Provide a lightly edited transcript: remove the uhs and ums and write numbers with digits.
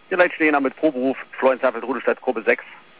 Hier Leute stehen mit Proberuf, Florian Zappelt, Rudelstadt, Gruppe 6.